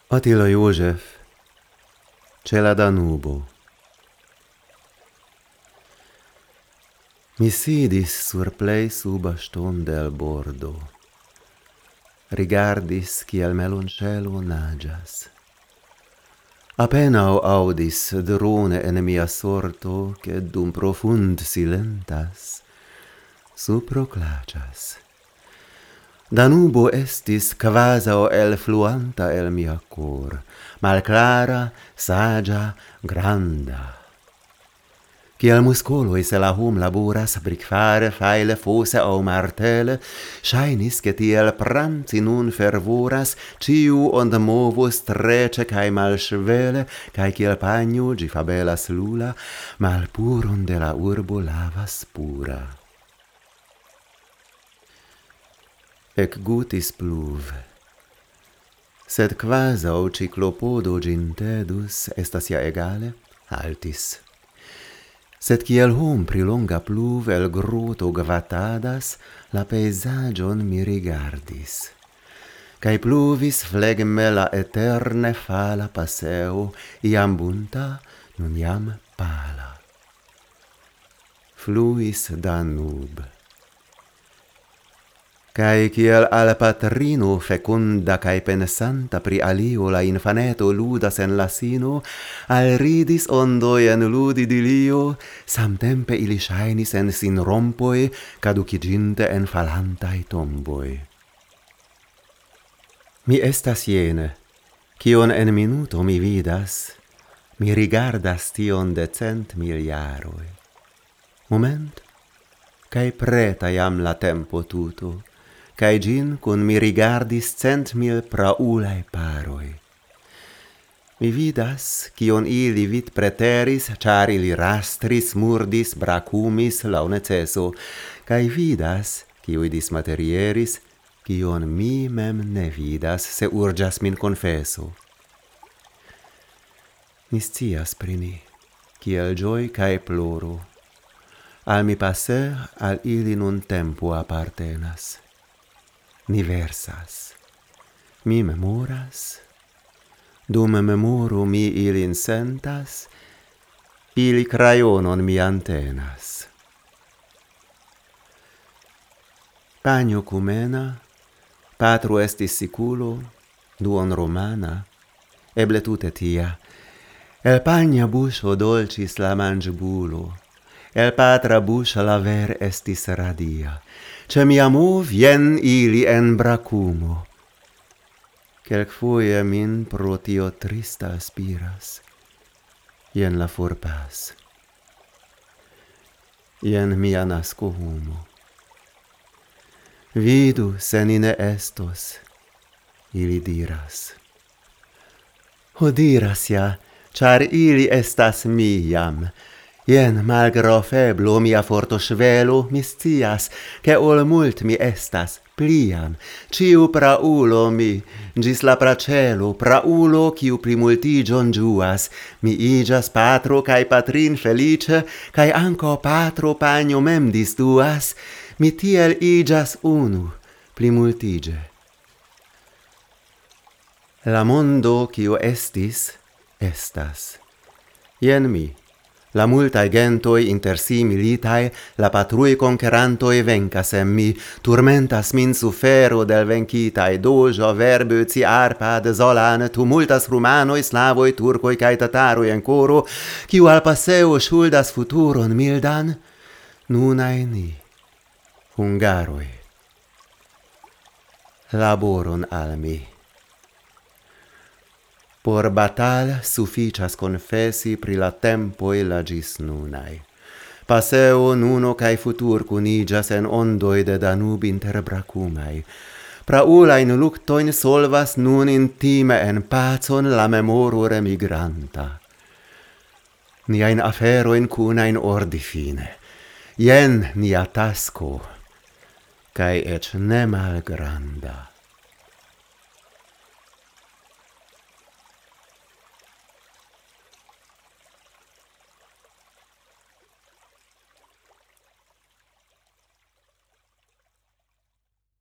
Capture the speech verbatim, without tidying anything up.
Attila József, C'è la Danubo. Mi sidis sur plei suba ston del bordo, rigardis kiel meloncello naĝas. Apenaŭ aŭdis drone en mia sorto, ke dum profund silentas, suproclaĉas. Danubo estis kvazaŭ elfluanta el mia cor, malklara, saĝa, granda. Kiel muskoloj se la hom laboras brikfare, fajle, fose aŭ martele, ŝajnis, ke tiel pranci nun fervoras ĉiu ondmovo streĉe kaj malŝvele, kaj kiel panjo ĝi fabelas lula, malpuron de la urbo lavas pura. Ekgutis pluve, sed kvazaŭ ciklopodo ĝin tedus, estas ja egale, haltis. Sed kiel hom pri longa pluve el groto gvatadas, la pejzaĝon mi rigardis. Kaj pluvis flegme la eterne fala paseo, iam bunta, nun jam pala. Fluis Danube. Kaj kiel al patrino fecunda kaj pensanta pri alio la infaneto ludas en la sino, alridis ondoj en ludidilio, samtempe ili ŝajnis en sin rompoj, kadukiĝinte en falantaj tomboj. Mi estas jene, kion en minuto mi vidas, mi rigardas tion de cent mil jaroj. Moment, kaj preta jam la tempo tuto, kaj ĝin kun mi rigardis cent mil praulaj paroj. Mi vidas, kion ili vit preteris, ĉar ili rastris, murdis, brakumis laŭ neceso, kaj vidas, kiuj dismaterieris, kion mi mem ne vidas, se urĝas min konfeso. Ni scias pri ni, kiel ĝoj kaj ploro. Al mi passer, al ili nun tempo apartenas. Ni versas, mi memoras, dum memoro mi ilin sentas, ili crayonon mi antenas. Panjo kumena, patro estis sikulo, duon romana, eble tute tia, el pagna buŝo dolĉis la manĝbulo, el patra buŝa la ver estis radia. Ĉe mia mov jen ili en brakumo. Kelkfoje min pro tio trista aspiras. Jen la forpas. Jen mia naskohumo. Vidu, se ni ne estos, ili diras. Ho diras ja, ĉar ili estas mi jam. Jen malgraŭ feblo mia forto ŝvelo, mi scias, ke ol mult mi estas, plian, ĉiu praulo mi, ĝis la praĉelo, praulo, kiu plimultiĝon ĝuas, mi iĝas patro kaj patrin feliĉe, kaj ankaŭ patro panjo mem distuas, mi tiel iĝas unu, plimultiĝe. La mondo, kiu estis, estas. Jen mi. La multaj gentoj inter si militaj, la patruj konkerantoj venkas en mi, turmentas min sufero del venkitaj, Doĵo, Verböci, Arpad, Zolan, tumultas rumanoj, slavoj, turkoj kaj tataroj en koro, kiu al paseo ŝuldas futuron mildan, nunaj ni, hungaroj. Laboron al mi. Por batal sufiĉas konfesi pri la tempoj la ĝis nunaj. Paseo, nuno kaj futur kuniĝas en ondoj de Danub inter brakumaj. Praulajn luktojn solvas nun intime en pacon la memoro remigranta. Niajn aferojn kunajn ordi fine. Jen nia tasko, kaj eĉ ne malgranda.